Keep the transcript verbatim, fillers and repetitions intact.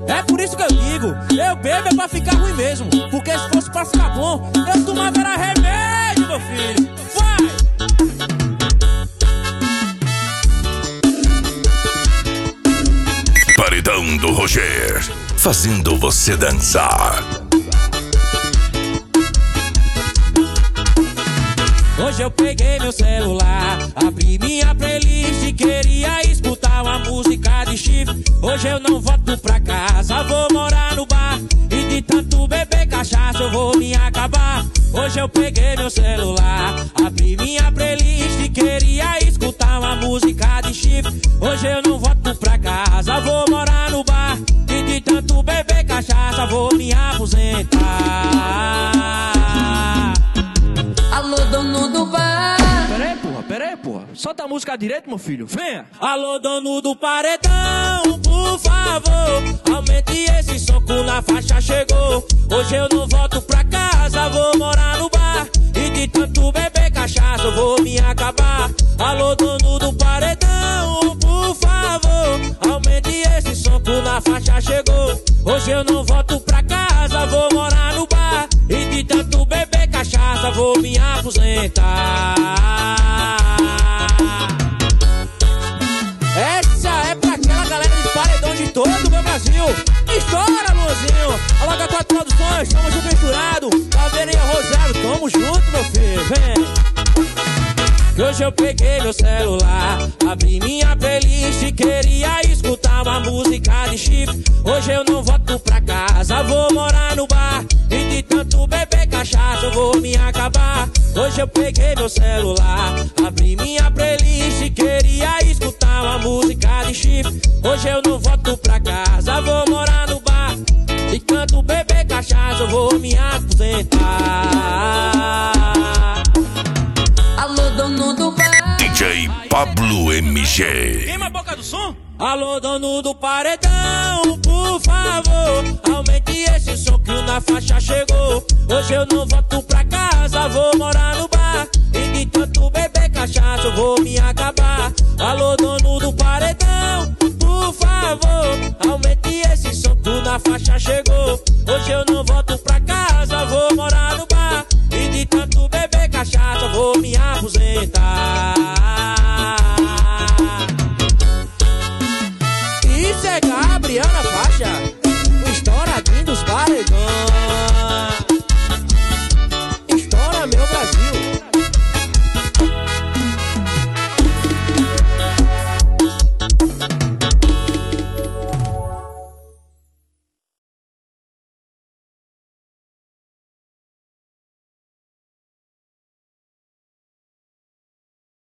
É por isso que eu digo, eu bebo é pra ficar ruim mesmo. Porque se fosse pra ficar bom, eu tomava era remédio, meu filho. Vai! Paredão do Roger, fazendo você dançar. Hoje eu peguei meu celular, abri minha playlist e queria escutar uma música de chifre. Hoje eu não volto pra casa, vou morar no bar. E de tanto beber cachaça eu vou me acabar. Hoje eu peguei meu celular, abri minha playlist e queria escutar uma música de chifre. Hoje eu não volto pra casa, vou morar no bar. E de tanto beber cachaça vou me aposentar. Alô, dono do bar. Pera aí, porra, pera aí, porra. Solta a música direito, meu filho. Venha. Alô, dono do paredão, por favor, aumente esse som que na faixa chegou. Hoje eu não volto pra casa, vou morar no bar. E de tanto beber cachaça eu vou me acabar. Alô, dono do paredão, por favor, aumente esse som que na faixa chegou. Hoje eu não volto pra casa, vou morar no bar. E de tanto beber cachaça vou me aposentar. Essa é pra aquela galera de paredão de todo o meu Brasil. Estoura, Luzinho. Alaga quatro produções, tamo junto misturado. Caveirinha Rosário, tamo junto, meu filho. Vem. Que hoje eu peguei meu celular, abri minha playlist e queria escutar uma música de chifre. Hoje eu não volto pra casa, vou morar no bar. E de tanto beber cachaça eu vou me acabar. Hoje eu peguei meu celular, abri minha playlist e queria escutar uma música de chifre. Hoje eu não volto pra casa, vou morar no bar. De tanto beber cachaça eu vou me aposentar. Alô, dono do bar. D J Pablo M G. Queima a boca do som. Alô, dono do paredão, por favor, aumente esse som que na faixa chegou. Hoje eu não volto pra casa, vou morar no bar. E de tanto beber cachaça eu vou me acabar. Alô, dono do paredão, por favor, aumente esse som que na faixa chegou. Hoje eu não volto pra casa, vou morar no bar. E de tanto beber cachaça eu vou me aposentar. Isso é Gabriel na faixa.